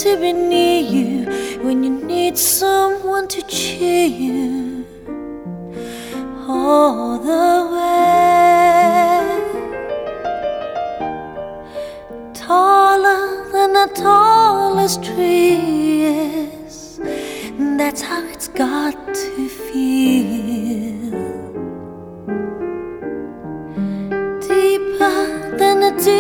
to be near you when you need someone to cheer you all the way. Taller than the tallest tree is, that's how it's got to feel.